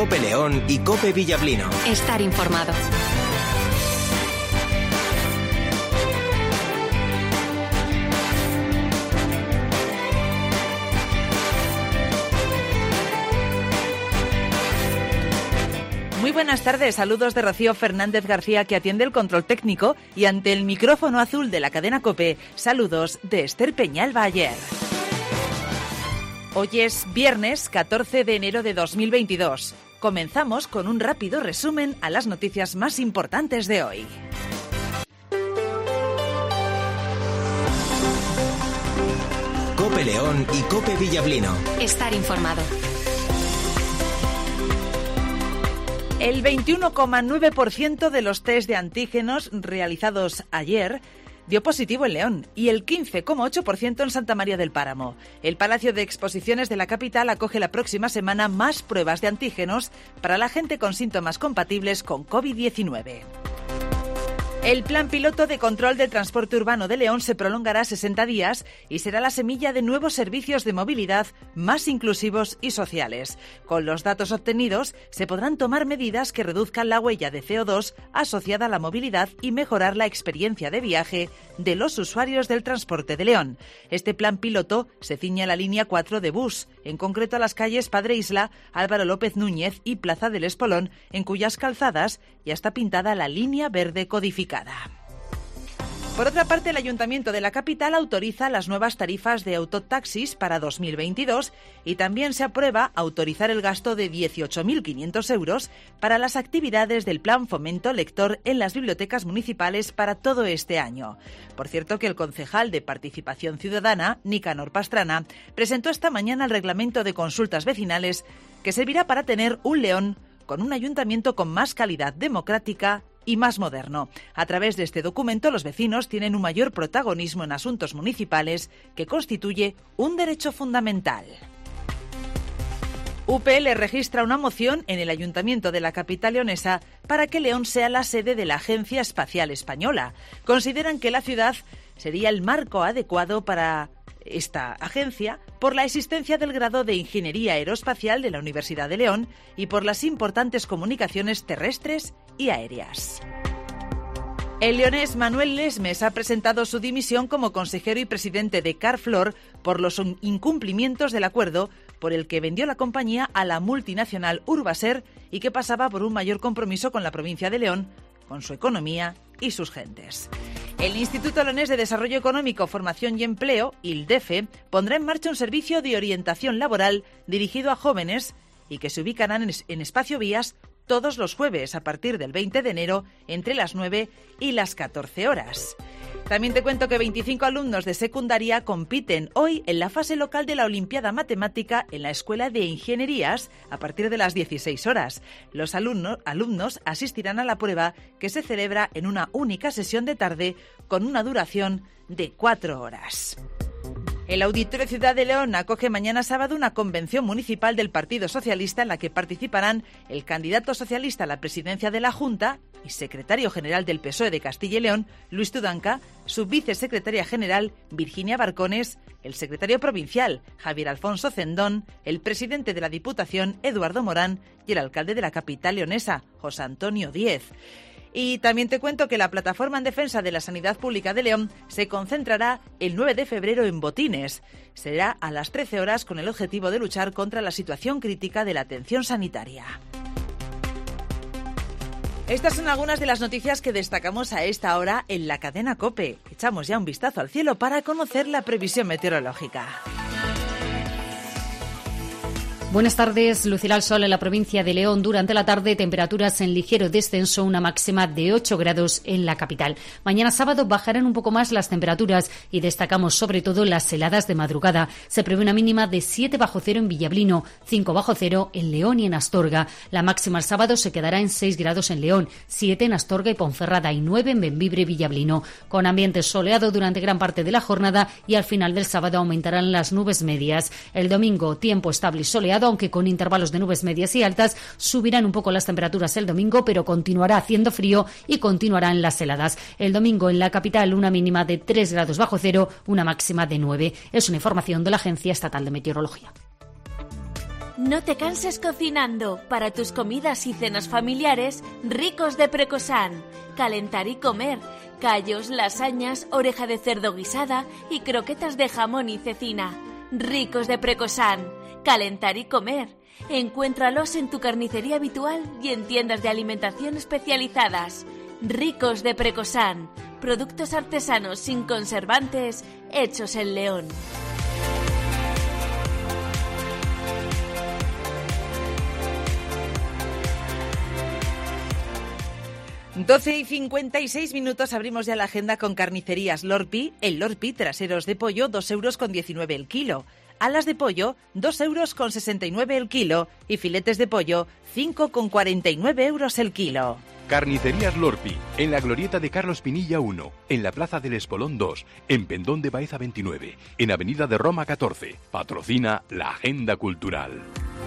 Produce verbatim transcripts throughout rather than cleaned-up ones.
COPE León y COPE Villablino. Estar informado. Muy buenas tardes, saludos de Rocío Fernández García, que atiende el control técnico, y ante el micrófono azul de la cadena COPE, saludos de Esther Peñalba Ayer. Hoy es viernes catorce de enero de dos mil veintidós. Comenzamos con un rápido resumen a las noticias más importantes de hoy. COPE León y COPE Villablino. Estar informado. El veintiuno coma nueve por ciento de los test de antígenos realizados ayer dio positivo en León y el quince coma ocho por ciento en Santa María del Páramo. El Palacio de Exposiciones de la capital acoge la próxima semana más pruebas de antígenos para la gente con síntomas compatibles con COVID diecinueve. El Plan Piloto de Control del Transporte Urbano de León se prolongará sesenta días y será la semilla de nuevos servicios de movilidad más inclusivos y sociales. Con los datos obtenidos se podrán tomar medidas que reduzcan la huella de C O dos asociada a la movilidad y mejorar la experiencia de viaje de los usuarios del transporte de León. Este plan piloto se ciñe a la línea cuatro de bus, en concreto a las calles Padre Isla, Álvaro López Núñez y Plaza del Espolón, en cuyas calzadas ya está pintada la línea verde codificada. Por otra parte, el Ayuntamiento de la capital autoriza las nuevas tarifas de autotaxis para dos mil veintidós y también se aprueba autorizar el gasto de dieciocho mil quinientos euros para las actividades del Plan Fomento Lector en las bibliotecas municipales para todo este año. Por cierto, que el concejal de Participación Ciudadana, Nicanor Pastrana, presentó esta mañana el reglamento de consultas vecinales que servirá para tener un León con un ayuntamiento con más calidad democrática y más moderno. A través de este documento, los vecinos tienen un mayor protagonismo en asuntos municipales que constituye un derecho fundamental. U P L registra una moción en el Ayuntamiento de la capital leonesa para que León sea la sede de la Agencia Espacial Española. Consideran que la ciudad sería el marco adecuado para esta agencia por la existencia del grado de Ingeniería Aeroespacial de la Universidad de León y por las importantes comunicaciones terrestres y aéreas. El leonés Manuel Lesmes ha presentado su dimisión como consejero y presidente de Carflor por los incumplimientos del acuerdo por el que vendió la compañía a la multinacional Urbaser y que pasaba por un mayor compromiso con la provincia de León, con su economía y sus gentes. El Instituto Leonés de Desarrollo Económico, Formación y Empleo, ILDEFE, pondrá en marcha un servicio de orientación laboral dirigido a jóvenes y que se ubicarán en, en Espacio Vías todos los jueves a partir del veinte de enero entre las nueve y las catorce horas. También te cuento que veinticinco alumnos de secundaria compiten hoy en la fase local de la Olimpiada Matemática en la Escuela de Ingenierías a partir de las dieciséis horas. Los alumnos, alumnos asistirán a la prueba que se celebra en una única sesión de tarde con una duración de cuatro horas. El Auditorio Ciudad de León acoge mañana sábado una convención municipal del Partido Socialista en la que participarán el candidato socialista a la presidencia de la Junta y secretario general del P S O E de Castilla y León, Luis Tudanca, su vicesecretaria general, Virginia Barcones, el secretario provincial, Javier Alfonso Cendón, el presidente de la Diputación, Eduardo Morán, y el alcalde de la capital leonesa, José Antonio Díez. Y también te cuento que la Plataforma en Defensa de la Sanidad Pública de León se concentrará el nueve de febrero en Botines. Será a las trece horas con el objetivo de luchar contra la situación crítica de la atención sanitaria. Estas son algunas de las noticias que destacamos a esta hora en la cadena COPE. Echamos ya un vistazo al cielo para conocer la previsión meteorológica. Buenas tardes. Lucirá el sol en la provincia de León durante la tarde, temperaturas en ligero descenso, una máxima de ocho grados en la capital. Mañana sábado bajarán un poco más las temperaturas y destacamos sobre todo las heladas de madrugada. Se prevé una mínima de siete bajo cero en Villablino, cinco bajo cero en León y en Astorga. La máxima el sábado se quedará en seis grados en León, siete en Astorga y Ponferrada y nueve en Bembibre y Villablino. Con ambiente soleado durante gran parte de la jornada y al final del sábado aumentarán las nubes medias. El domingo tiempo estable y soleado, aunque con intervalos de nubes medias y altas. Subirán un poco las temperaturas el domingo, pero continuará haciendo frío y continuarán las heladas. El domingo en la capital una mínima de tres grados bajo cero, una máxima de nueve. Es una información de la Agencia Estatal de Meteorología. No te canses cocinando. Para tus comidas y cenas familiares, Ricos de Precosán. Calentar y comer. Callos, lasañas, oreja de cerdo guisada y croquetas de jamón y cecina. Ricos de Precosán. Calentar y comer. Encuéntralos en tu carnicería habitual y en tiendas de alimentación especializadas. Ricos de Precosán. Productos artesanos sin conservantes, hechos en León. doce y cincuenta y seis minutos, abrimos ya la agenda con Carnicerías Lorpi. El Lorpi, traseros de pollo, dos euros con diecinueve el kilo. Alas de pollo, dos euros con sesenta y nueve el kilo. Y filetes de pollo, cinco con cuarenta y nueve euros el kilo. Carnicerías Lorpi, en la glorieta de Carlos Pinilla uno, en la Plaza del Espolón dos, en Pendón de Baeza veintinueve, en Avenida de Roma catorce. Patrocina la Agenda Cultural.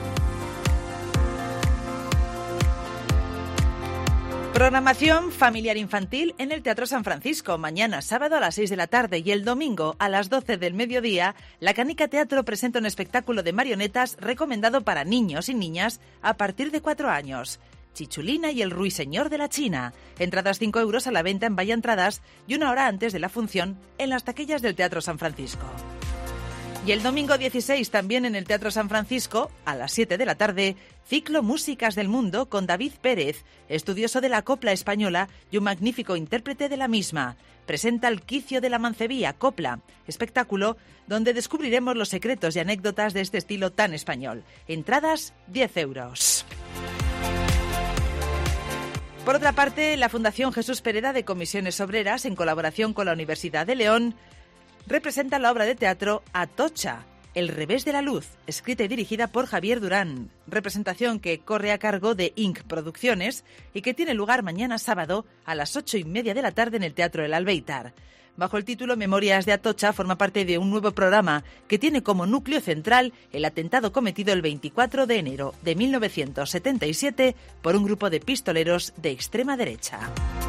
Programación familiar infantil en el Teatro San Francisco. Mañana sábado a las seis de la tarde y el domingo a las doce del mediodía, la Canica Teatro presenta un espectáculo de marionetas recomendado para niños y niñas a partir de cuatro años. Chichulina y el Ruiseñor de la China. Entradas cinco euros a la venta en Vaya Entradas y una hora antes de la función en las taquillas del Teatro San Francisco. Y el domingo dieciséis, también en el Teatro San Francisco, a las siete de la tarde, ciclo Músicas del Mundo con David Pérez, estudioso de la copla española y un magnífico intérprete de la misma. Presenta el Quicio de la Mancebía, copla, espectáculo donde descubriremos los secretos y anécdotas de este estilo tan español. Entradas, diez euros. Por otra parte, la Fundación Jesús Pereda de Comisiones Obreras, en colaboración con la Universidad de León, representa la obra de teatro Atocha, El revés de la luz, escrita y dirigida por Javier Durán. Representación que corre a cargo de Inc Producciones y que tiene lugar mañana sábado a las ocho y media de la tarde en el Teatro El Albéitar. Bajo el título Memorias de Atocha, forma parte de un nuevo programa que tiene como núcleo central el atentado cometido el veinticuatro de enero de mil novecientos setenta y siete por un grupo de pistoleros de extrema derecha.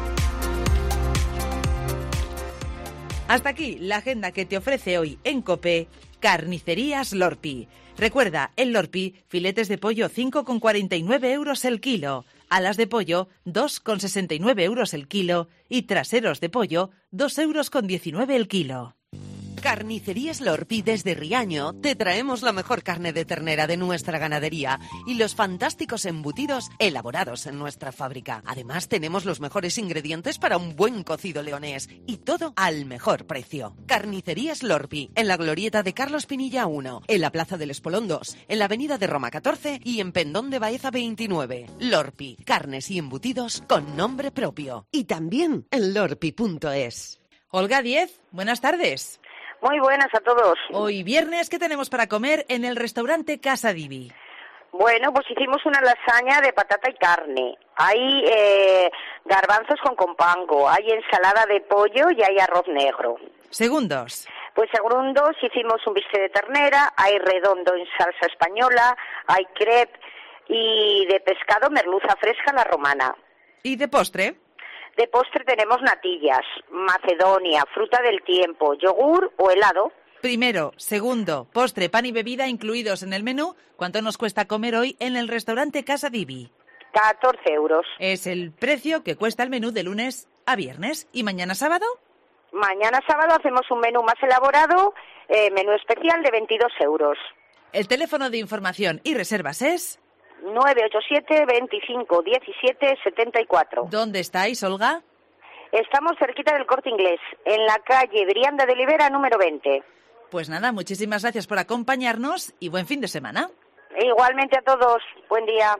Hasta aquí la agenda que te ofrece hoy en COPE, Carnicerías Lorpi. Recuerda, en Lorpi, filetes de pollo cinco con cuarenta y nueve euros el kilo, alas de pollo dos con sesenta y nueve euros el kilo y traseros de pollo dos euros con diecinueve el kilo. Carnicerías Lorpi desde Riaño te traemos la mejor carne de ternera de nuestra ganadería y los fantásticos embutidos elaborados en nuestra fábrica. Además tenemos los mejores ingredientes para un buen cocido leonés y todo al mejor precio. Carnicerías Lorpi, en la glorieta de Carlos Pinilla uno, en la Plaza del Espolón dos, en la Avenida de Roma catorce y en Pendón de Baeza veintinueve. Lorpi, carnes y embutidos con nombre propio. Y también en lorpi punto es. Olga Diez, buenas tardes. Muy buenas a todos. Hoy viernes, ¿qué tenemos para comer en el restaurante Casa Divi? Bueno, pues hicimos una lasaña de patata y carne. Hay eh, garbanzos con compango, hay ensalada de pollo y hay arroz negro. Segundos. Pues segundos hicimos un bistec de ternera, hay redondo en salsa española, hay crepe y de pescado merluza fresca a la romana. ¿Y de postre? De postre tenemos natillas, macedonia, fruta del tiempo, yogur o helado. Primero, segundo, postre, pan y bebida incluidos en el menú. ¿Cuánto nos cuesta comer hoy en el restaurante Casa Divi? catorce euros. Es el precio que cuesta el menú de lunes a viernes. ¿Y mañana sábado? Mañana sábado hacemos un menú más elaborado, eh, menú especial de veintidós euros. El teléfono de información y reservas es nueve ocho siete, veinticinco, diecisiete, setenta y cuatro. ¿Dónde estáis, Olga? Estamos cerquita del Corte Inglés, en la calle Brianda de Olivera, número veinte. Pues nada, muchísimas gracias por acompañarnos y buen fin de semana. Igualmente a todos, buen día.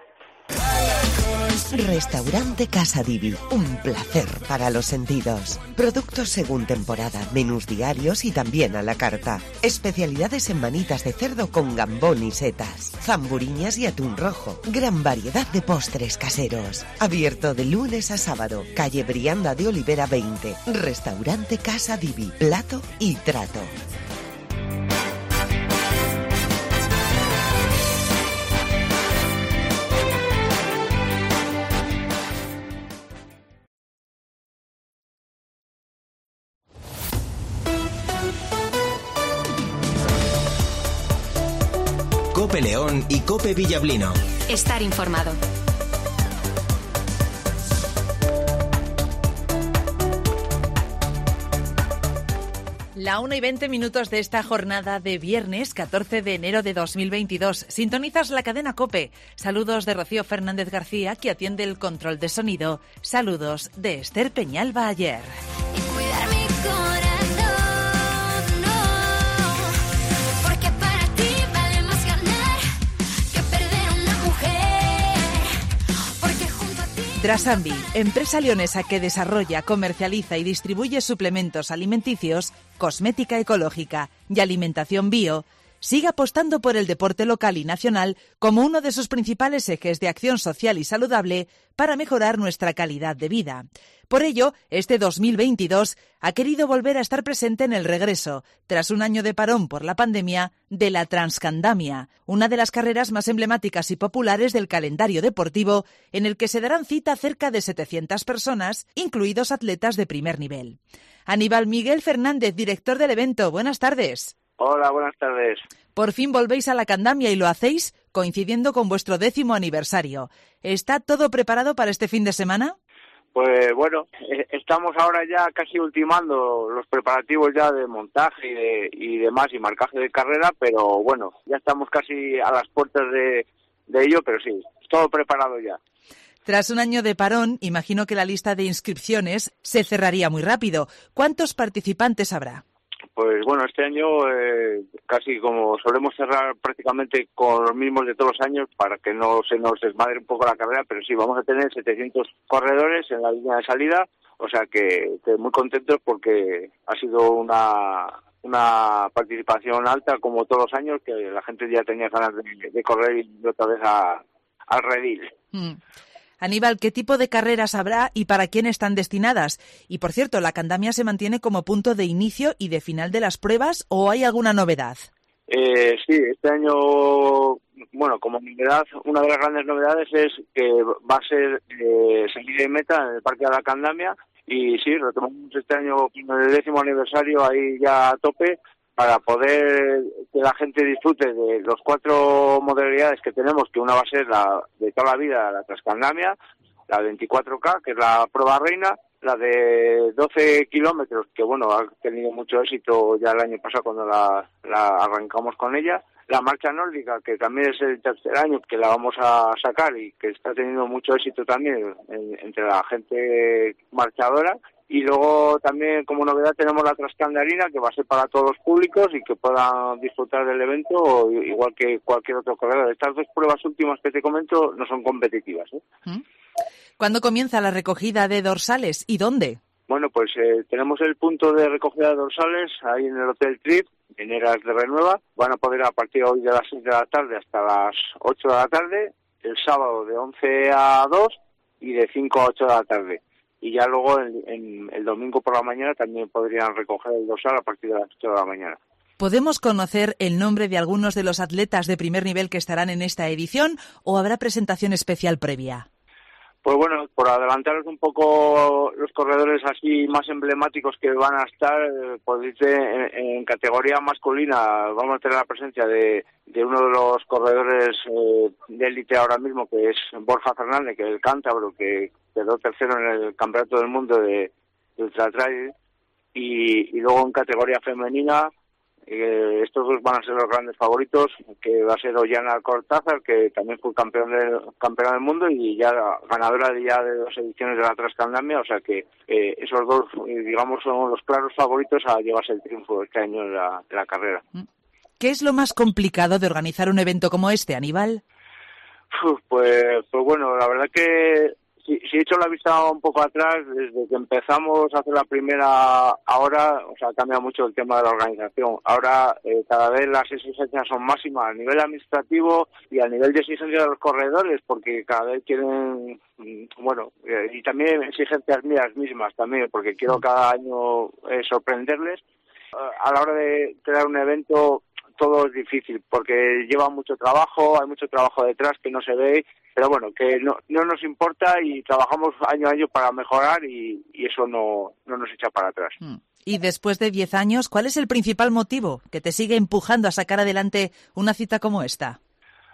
Restaurante Casa Divi, un placer para los sentidos. Productos según temporada, menús diarios y también a la carta. Especialidades en manitas de cerdo con gambón y setas, zamburiñas y atún rojo. Gran variedad de postres caseros. Abierto de lunes a sábado. Calle Brianda de Olivera veinte. Restaurante Casa Divi, plato y trato. Cope León y Cope Villablino. Estar informado. La una y veinte minutos de esta jornada de viernes catorce de enero de dos mil veintidós. Sintonizas la cadena COPE. Saludos de Rocío Fernández García, que atiende el control de sonido. Saludos de Esther Peñalba Ayer. Drasambi, empresa leonesa que desarrolla, comercializa y distribuye suplementos alimenticios, cosmética ecológica y alimentación bio, sigue apostando por el deporte local y nacional como uno de sus principales ejes de acción social y saludable para mejorar nuestra calidad de vida. Por ello, este dos mil veintidós ha querido volver a estar presente en el regreso, tras un año de parón por la pandemia, de la Transcandamia, una de las carreras más emblemáticas y populares del calendario deportivo, en el que se darán cita cerca de setecientas personas, incluidos atletas de primer nivel. Aníbal Miguel Fernández, director del evento, buenas tardes. Hola, buenas tardes. Por fin volvéis a la Candamia y lo hacéis coincidiendo con vuestro décimo aniversario. ¿Está todo preparado para este fin de semana? Pues bueno, estamos ahora ya casi ultimando los preparativos ya de montaje y, de, y demás y marcaje de carrera, pero bueno, ya estamos casi a las puertas de, de ello, pero sí, todo preparado ya. Tras un año de parón, imagino que la lista de inscripciones se cerraría muy rápido. ¿Cuántos participantes habrá? Pues bueno, este año eh, casi como solemos cerrar prácticamente con los mismos de todos los años para que no se nos desmadre un poco la carrera, pero sí, vamos a tener setecientos corredores en la línea de salida, o sea que, que muy contentos porque ha sido una una participación alta como todos los años, que la gente ya tenía ganas de, de correr y otra vez a, al redil. Mm. Aníbal, ¿qué tipo de carreras habrá y para quién están destinadas? Y, por cierto, ¿la Candamia se mantiene como punto de inicio y de final de las pruebas o hay alguna novedad? Eh, sí, este año, bueno, como novedad, una de las grandes novedades es que va a ser eh, salida y meta en el Parque de la Candamia y sí, retomamos este año en el décimo aniversario ahí ya a tope para poder que la gente disfrute de los cuatro modalidades que tenemos, que una va a ser la de toda la vida, la Transcandamia, la veinticuatro K, que es la prueba reina, la de doce kilómetros, que bueno, ha tenido mucho éxito ya el año pasado cuando la, la arrancamos con ella, la marcha nórdica, que también es el tercer año que la vamos a sacar y que está teniendo mucho éxito también en, entre la gente marchadora. Y luego también como novedad tenemos la Transcandarina, que va a ser para todos los públicos y que puedan disfrutar del evento igual que cualquier otro corredor. Estas dos pruebas últimas que te comento no son competitivas, ¿eh? ¿Cuándo comienza la recogida de dorsales y dónde? Bueno, pues eh, tenemos el punto de recogida de dorsales ahí en el Hotel Trip, en Eras de Renueva. Van a poder a partir de hoy de las seis de la tarde hasta las ocho de la tarde, el sábado de once a dos y de cinco a ocho de la tarde. Y ya luego en, en el domingo por la mañana también podrían recoger el dorsal a partir de las ocho de la mañana. ¿Podemos conocer el nombre de algunos de los atletas de primer nivel que estarán en esta edición o habrá presentación especial previa? Pues bueno, por adelantaros un poco los corredores así más emblemáticos que van a estar, pues dice, en, en categoría masculina vamos a tener la presencia de, de uno de los corredores eh, de élite ahora mismo, que es Borja Fernández, que es el cántabro, que quedó tercero en el Campeonato del Mundo de, de Ultra Trail, y, y luego en categoría femenina eh, estos dos van a ser los grandes favoritos, que va a ser Ollana Cortázar, que también fue campeón del campeona del mundo y ya ganadora de ya de dos ediciones de la Transcandamia, o sea que eh, esos dos, digamos, son los claros favoritos a llevarse el triunfo este año en la, en la carrera. ¿Qué es lo más complicado de organizar un evento como este, Aníbal? Uf, pues, pues bueno, la verdad que si, si he hecho la vista un poco atrás, desde que empezamos a hacer la primera ahora, o sea, cambia mucho el tema de la organización. Ahora eh, cada vez las exigencias son máximas a nivel administrativo y a nivel de exigencia de los corredores, porque cada vez quieren, bueno, eh, y también exigencias mías mismas también, porque quiero cada año eh, sorprenderles. A la hora de crear un evento todo es difícil porque lleva mucho trabajo, hay mucho trabajo detrás que no se ve, pero bueno, que no, no nos importa y trabajamos año a año para mejorar y, y eso no, no nos echa para atrás. Y después de diez años, ¿cuál es el principal motivo que te sigue empujando a sacar adelante una cita como esta?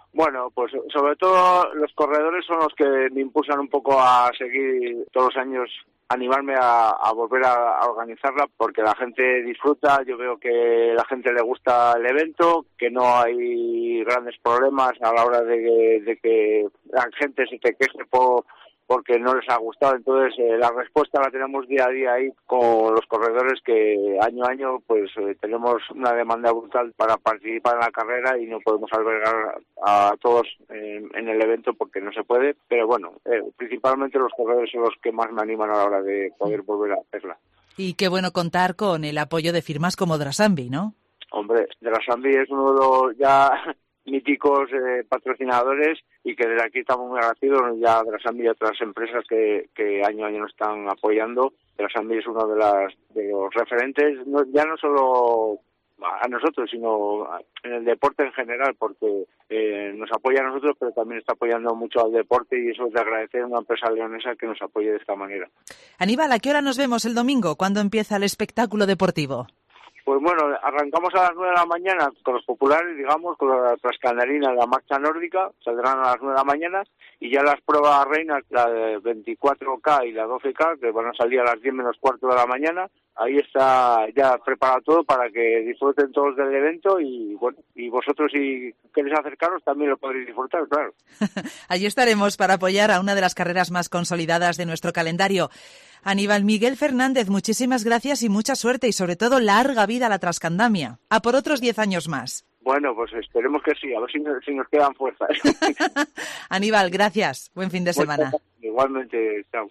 Bueno, pues sobre todo los corredores son los que me impulsan un poco a seguir todos los años, animarme a, a volver a, a organizarla, porque la gente disfruta. Yo veo que la gente le gusta el evento, que no hay grandes problemas a la hora de, de que la gente se te queje por porque no les ha gustado. Entonces eh, la respuesta la tenemos día a día ahí con los corredores, que año a año pues eh, tenemos una demanda brutal para participar en la carrera y no podemos albergar a, a todos en, en el evento porque no se puede, pero bueno, eh, principalmente los corredores son los que más me animan a la hora de poder volver a hacerla. Y qué bueno contar con el apoyo de firmas como Drasambi, ¿no? Hombre, Drasambi es uno de los ya míticos eh, patrocinadores, y que desde aquí estamos muy agradecidos ya a Drasambi y a otras empresas que, que año a año nos están apoyando. Drasambi es uno de las de los referentes, no, ya no solo a nosotros, sino en el deporte en general, porque eh, nos apoya a nosotros, pero también está apoyando mucho al deporte, y eso es de agradecer a una empresa leonesa que nos apoye de esta manera. Aníbal, ¿a qué hora nos vemos el domingo? ¿Cuándo empieza el espectáculo deportivo? Pues bueno, arrancamos a las nueve de la mañana con los populares, digamos, con la trascandarina, la marcha nórdica, saldrán a las nueve de la mañana, y ya las pruebas reinas, la de veinticuatro K y la doce K, que van a salir a las diez menos cuarto de la mañana. Ahí está ya preparado todo para que disfruten todos del evento, y bueno, y vosotros, si queréis acercaros, también lo podréis disfrutar, claro. Allí estaremos para apoyar a una de las carreras más consolidadas de nuestro calendario. Aníbal Miguel Fernández, muchísimas gracias y mucha suerte, y sobre todo larga vida a la Trascandamia. A por otros diez años más. Bueno, pues esperemos que sí, a ver si nos, si nos quedan fuerzas. Aníbal, gracias. Buen fin de semana. Bueno, igualmente, chao.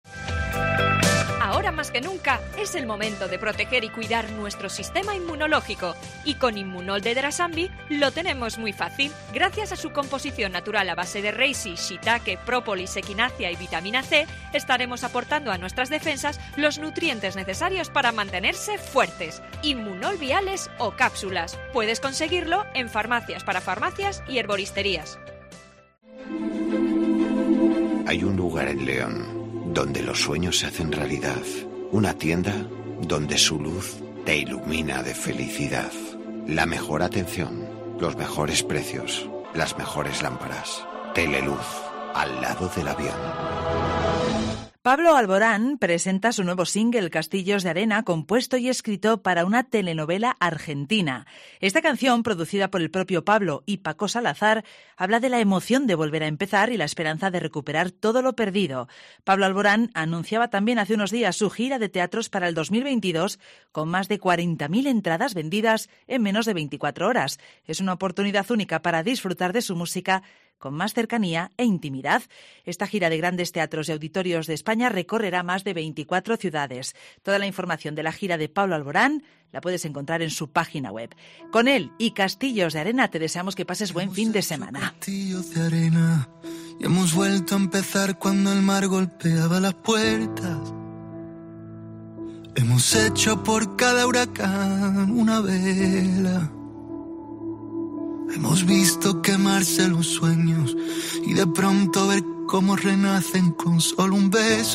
Ahora más que nunca es el momento de proteger y cuidar nuestro sistema inmunológico, y con Immunol de Drasambi lo tenemos muy fácil. Gracias a su composición natural a base de reishi, shiitake, própolis, equinacia y vitamina C, estaremos aportando a nuestras defensas los nutrientes necesarios para mantenerse fuertes. Immunol viales o cápsulas. Puedes conseguirlo en farmacias para farmacias y herboristerías. Hay un lugar en León donde los sueños se hacen realidad. Una tienda donde su luz te ilumina de felicidad. La mejor atención, los mejores precios, las mejores lámparas. Teleluz, al lado del avión. Pablo Alborán presenta su nuevo single Castillos de Arena, compuesto y escrito para una telenovela argentina. Esta canción, producida por el propio Pablo y Paco Salazar, habla de la emoción de volver a empezar y la esperanza de recuperar todo lo perdido. Pablo Alborán anunciaba también hace unos días su gira de teatros para el dos mil veintidós, con más de cuarenta mil entradas vendidas en menos de veinticuatro horas. Es una oportunidad única para disfrutar de su música con más cercanía e intimidad. Esta gira de grandes teatros y auditorios de España recorrerá más de veinticuatro ciudades. Toda la información de la gira de Pablo Alborán la puedes encontrar en su página web. Con él y Castillos de Arena te deseamos que pases buen fin de semana. Castillos de arena, y hemos vuelto a empezar cuando el mar golpeaba las puertas. Hemos hecho por cada huracán una vela. Hemos visto quemarse los sueños y de pronto ver cómo renacen con solo un beso.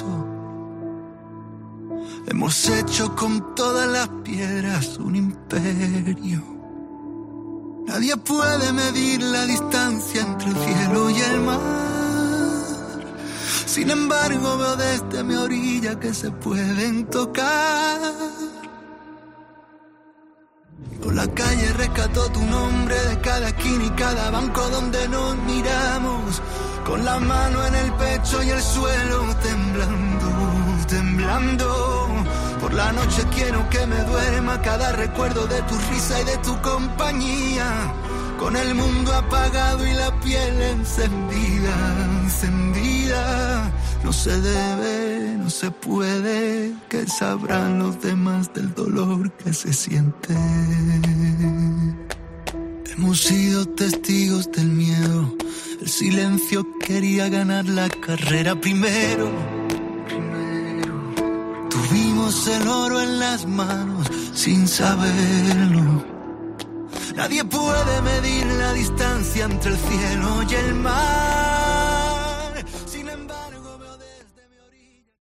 Hemos hecho con todas las piedras un imperio. Nadie puede medir la distancia entre el cielo y el mar. Sin embargo, veo desde mi orilla que se pueden tocar. Por la calle rescató tu nombre de cada esquina y cada banco donde nos miramos, con la mano en el pecho y el suelo temblando, temblando. Por la noche quiero que me duerma cada recuerdo de tu risa y de tu compañía, con el mundo apagado y la piel encendida, encendida. No se debe, no se puede, que sabrán los demás del dolor que se siente. Hemos sido testigos del miedo, el silencio quería ganar la carrera primero. Primero. Tuvimos el oro en las manos sin saberlo. Nadie puede medir la distancia entre el cielo y el mar.